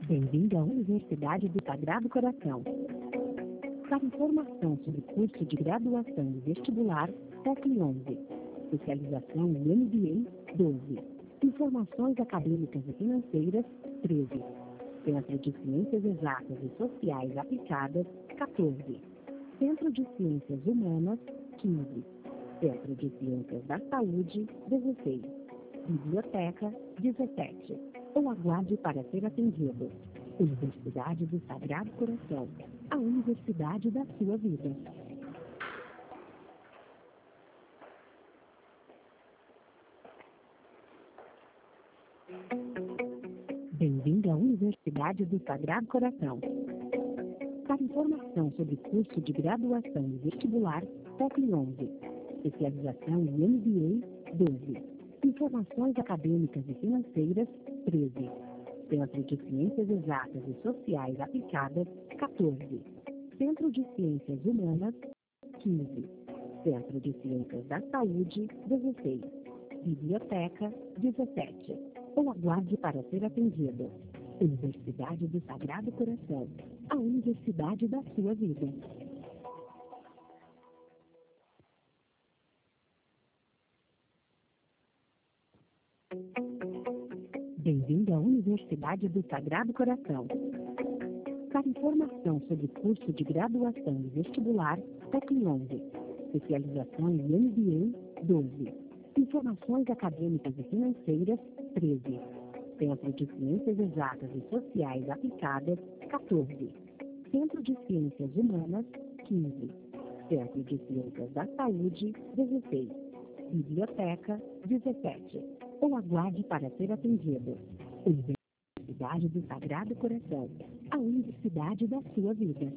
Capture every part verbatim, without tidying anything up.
Bem-vindo à Universidade do Sagrado Coração. Para informação sobre curso de graduação e vestibular, toque onze. Especialização em M B A, doze. Informações acadêmicas e financeiras, treze. Centro de Ciências Exatas e Sociais Aplicadas, quatorze. Centro de Ciências Humanas, quinze. Centro de Ciências da Saúde, dezesseis. Biblioteca, dezessete. Ou aguarde para ser atendido. Universidade do Sagrado Coração, a universidade da sua vida. Bem-vindo à Universidade do Sagrado Coração. Para informação sobre curso de graduação e vestibular, toque onze. Especialização em M B A, doze. Informações acadêmicas e financeiras, treze. Centro de Ciências Exatas e Sociais Aplicadas, quatorze. Centro de Ciências Humanas, quinze. Centro de Ciências da Saúde, dezesseis. Biblioteca, dezessete. Ou aguarde para ser atendido. Universidade do Sagrado Coração, a universidade da sua vida. Bem-vindo à Universidade do Sagrado Coração. Para informação sobre curso de graduação e vestibular, toque onze. Especialização em M B A, doze. Informações acadêmicas e financeiras, treze. Centro de Ciências Exatas e Sociais Aplicadas, quatorze. Centro de Ciências Humanas, quinze. Centro de Ciências da Saúde, dezesseis. Biblioteca, dezessete. Ou aguarde para ser atendido. Universidade do Sagrado Coração, a universidade da sua vida.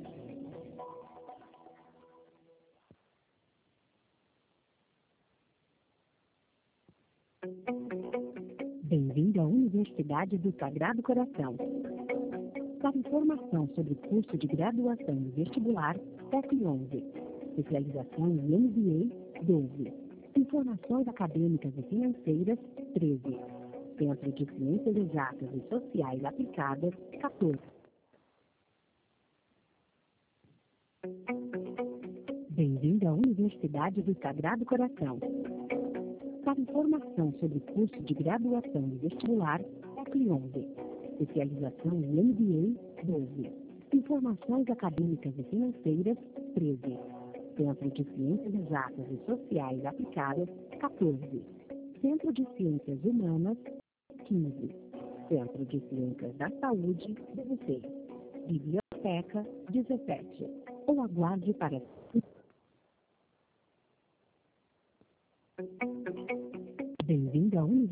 Bem-vindo à Universidade do Sagrado Coração. Para informação sobre curso de graduação e vestibular, toque onze. Especialização em M B A, doze. Informações acadêmicas e financeiras, treze. Centro de Ciências Exatas e Sociais Aplicadas, quatorze. Bem-vindo à Universidade do Sagrado Coração. Para informação sobre curso de graduação e vestibular, toque onze. Especialização em M B A, doze. Informações acadêmicas e financeiras, treze. Centro de Ciências Exatas e Sociais Aplicadas, quatorze. Centro de Ciências Humanas, quinze. Centro de Ciências da Saúde, dezesseis. Biblioteca, dezessete. Ou aguarde para... Bem-vindo à Universidade.